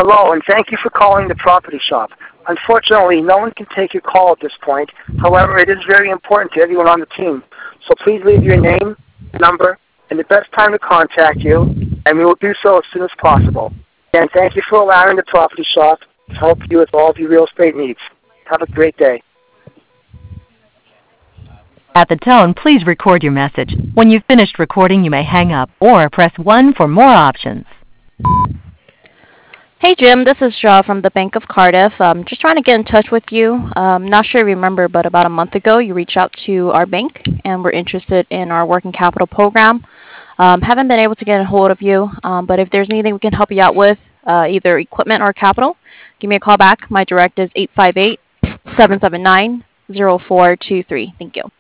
Hello, and thank you for calling the property shop. Unfortunately, no one can take your call at this point. However, it is very important to everyone on the team. So please leave your name, number, and the best time to contact you, and we will do so as soon as possible. And thank you for allowing the property shop to help you with all of your real estate needs. Have a great day. At the tone, please record your message. When you've finished recording, you may hang up or press 1 for more options. Hey Jim, this is Shaw from the Bank of Cardiff. Just trying to get in touch with you. Not sure you remember, but about a month ago you reached out to our bank and were interested in our working capital program. Haven't been able to get a hold of you, but if there's anything we can help you out with, either equipment or capital, give me a call back. My direct is 858-779-0423. Thank you.